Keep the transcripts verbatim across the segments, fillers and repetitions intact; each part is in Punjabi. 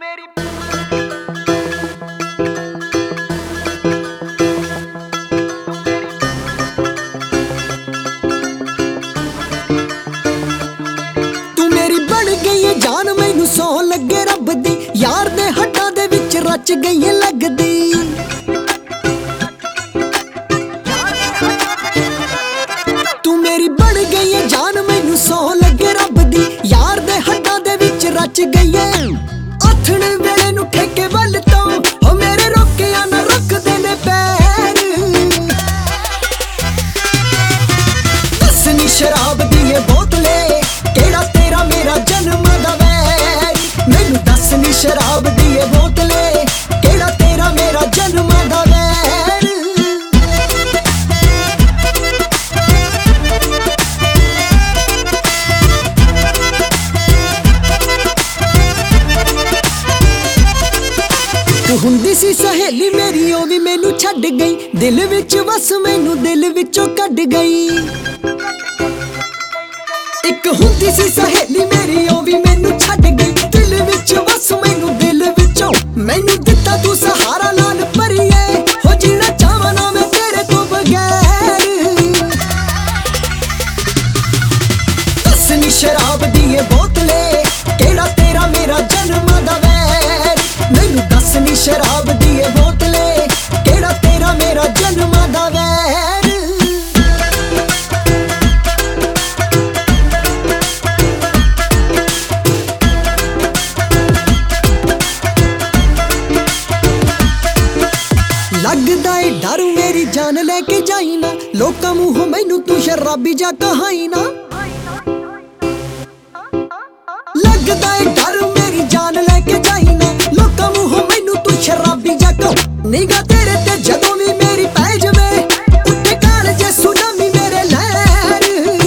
ਮੇਰੀ ਤੂੰ ਮੇਰੀ ਬਣ ਗਈ ਏ ਜਾਨ, ਮੈਨੂੰ ਸੌ ਲੱਗੇ ਰੱਬ ਦੀ, ਯਾਰ ਦੇ ਹੱਡਾਂ ਦੇ ਵਿੱਚ ਰਚ ਗਈ ਏ ਲੱਗਦੀ। ਤੂੰ ਮੇਰੀ ਬਣ ਗਈ ਏ ਜਾਨ, ਮੈਨੂੰ ਸੌ ਲੱਗੇ ਰੱਬ ਦੀ, ਯਾਰ ਦੇ ਹੱਡਾਂ ਦੇ ਵਿੱਚ ਰਚ ਗਈ ਏ। ਆਥਣ ਵੇਲੇ ਨੂੰ ਠੇਕੇ ਵੱਲ ਤੋਂ ਹੋ ਮੇਰੇ ਰੋਕਿਆ ਨਾ ਰੁਕਦੇ ਨੇ ਪੈਰ। ਦੱਸਨੀ ਸ਼ਰਾਬ ਦੀ ਏ ਬੋਤਲੇ, ਕਿਹੜਾ ਤੇਰਾ ਮੇਰਾ ਜਨਮਾਂ ਦਾ ਵੈਰ। ਮੈਨੂੰ ਦੱਸਨੀ ਸ਼ਰਾਬ ਦੀ ਏ ਬੋਤਲੇ, ਕਿਹੜਾ ਤੇਰਾ ਮੇਰਾ ਜਨਮਾਂ ਦਾ ਵੈਰ। ਹੁੰਦੀ ਸੀ ਸਹੇਲੀ ਮੇਰੀ, ਉਹ ਵੀ ਮੈਨੂੰ ਛੱਡ ਗਈ, ਦਿਲ ਵਿੱਚ ਵਸ ਮੈਨੂੰ ਦਿਲ ਵਿੱਚੋਂ ਕੱਢ ਗਈ। ਇੱਕ ਹੁੰਦੀ ਸੀ ਸਹੇਲੀ ਮੇਰੀ, ਉਹ ਵੀ ਮੈਨੂੰ ਛੱਡ ਗਈ, ਦਿਲ ਵਿੱਚ ਵਸ ਮੈਨੂੰ ਦਿਲ ਵਿੱਚੋਂ। ਮੈਨੂੰ ਦਿੱਤਾ ਤੂੰ ਸਹਾਰਾ ਨਾਲ ਭਰੀਏ, ਹੋ ਜੀਣਾ ਚਾਹਾਂ ਨਾ ਮੈਂ ਤੇਰੇ ਤੋਂ ਬਗੈਰ। ਦੱਸਨੀ ਸ਼ਰਾਬ ਦੀ ਏ ਬੋਤਲੇ, ਕਿਹੜਾ ਤੇਰਾ ਮੇਰਾ ਜਨਮਾਂ ਦਾ ਵੈਰ। ਮੈਨੂੰ ਦੱਸਨੀ ਸ਼ਰਾਬ ਦੀ ਏ ਬੋਤਲੇ, ਕਿਹੜਾ ਤੇਰਾ ਮੇਰਾ ਜਨਮਾਂ ਦਾ ਵੈਰ। ਲੱਗਦਾ ਏ ਡਰ ਮੇਰੀ ਜਾਨ ਲੈ ਕੇ ਜਾਈ ਨਾ, ਲੋਕਾਂ ਮੂੰਹੋਂ ਮੈਨੂੰ ਤੂੰ ਸ਼ਰਾਬੀ ਜਾ ਕਹਾਈ ਨਾ। ਲੱਗਦਾ ਏ ਡਰ ਮੇਰੀ ਜਾਨ ਲੈ ਕੇ ਜਾਈ ਨਾ, ਲੋਕਾਂ ਮੂੰਹੋਂ ਮੈਨੂੰ ਤੂੰ ਸ਼ਰਾਬੀ ਜਾ ਕਹ। ਨਿਗਾਹ ਤੇਰੇ ਤੇ ਜਦੋਂ ਵੀ ਮੇਰੀ ਪੈ ਜਾਵੇ, ਉੱਠੇ ਕਾਲ ਜੇ ਸੁਨਾਮੀ ਮੇਰੇ ਲਹਿਰ।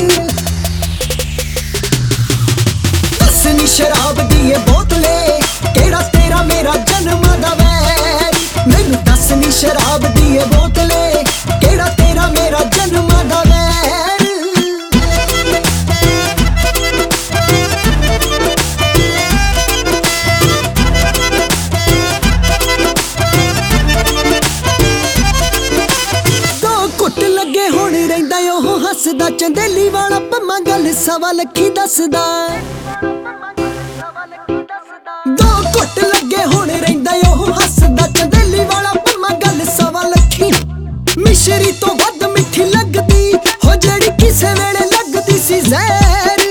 ਦੱਸਨੀ ਸ਼ਰਾਬ ਦੀ ਏ ਬੋਤਲੇ, ਕਿਹੜਾ ਤੇਰਾ ਮੇਰਾ ਜਨਮਾਂ ਦਾ ਵੈਰ। ਮੈਨੂੰ ਦੱਸਨੀ ਸ਼ਰਾਬ ਦੀ ਏ ਬੋਤਲੇ, ਕਿਹੜਾ ਤੇਰਾ ਮੇਰਾ ਜਨਮਾਂ ਦਾ ਵੈਰ। ਲੱਗੇ ਹੁਣ ਰਹਿੰਦਾ ਉਹ ਹੱਸਦਾ, ਚੰਦੇਲੀ ਵਾਲਾ ਪੰਮਾ ਗੱਲ ਸਵਾ ਲੱਖੀ ਦੱਸਦਾ। ਦੋ ਘੁੱਟ ਲੱਗੇ ਹੁਣ ਰਹਿੰਦਾ ਉਹ ਹੱਸਦਾ, ਚੰਦੇਲੀ ਵਾਲਾ ਪੰਮਾ ਗੱਲ ਸਵਾ ਲੱਖੀ। ਮਿਸ਼ਰੀ ਤੋਂ ਵੱਧ ਮਿੱਠੀ ਲੱਗਦੀ, ਹੋ ਜਿਹੜੀ ਕਿਸੇ ਵੇਲੇ ਲੱਗਦੀ ਸੀ ਜ਼ਹਿਰ।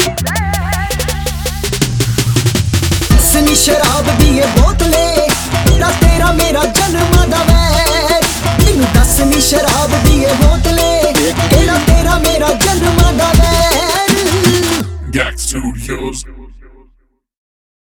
ਦੱਸਨੀ ਸ਼ਰਾਬ ਦੀ ਏ ਬੋਤਲੇ, ਕਿਹੜਾ ਤੇਰਾ ਮੇਰਾ ਜਨਮਾਂ ਦਾ ਵੈਰ। ਮੈਨੂੰ ਦੱਸਨੀ ਸ਼ਰਾਬ ਦੀ ਏ ਬੋਤਲੇ, ਕਿਹੜਾ ਤੇਰਾ ਮੇਰਾ ਜਨਮਾਂ ਦਾ ਵੈਰ। Yak Studios.